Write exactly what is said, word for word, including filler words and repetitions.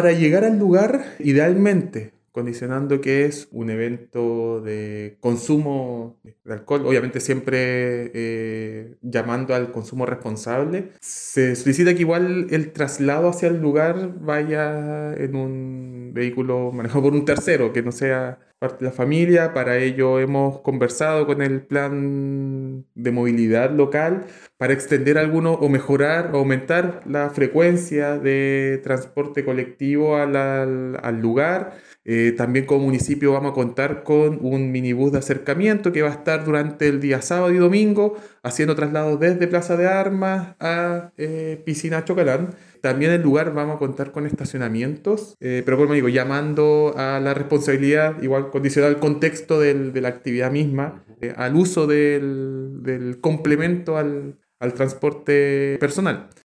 Para llegar al lugar, idealmente, condicionando que es un evento de consumo de alcohol, obviamente siempre eh, llamando al consumo responsable, se solicita que igual el traslado hacia el lugar vaya en un vehículo manejado por un tercero, que no sea parte de la familia. Para ello hemos conversado con el plan de movilidad local para extender alguno o mejorar o aumentar la frecuencia de transporte colectivo al, al- al lugar. Eh, también como municipio vamos a contar con un minibús de acercamiento que va a estar durante el día sábado y domingo haciendo traslados desde Plaza de Armas a eh, Piscina Chocalán. También en el lugar vamos a contar con estacionamientos, eh, pero como digo, llamando a la responsabilidad, igual condicionado al contexto del- de la actividad misma, eh, al uso del, del complemento al, al transporte personal.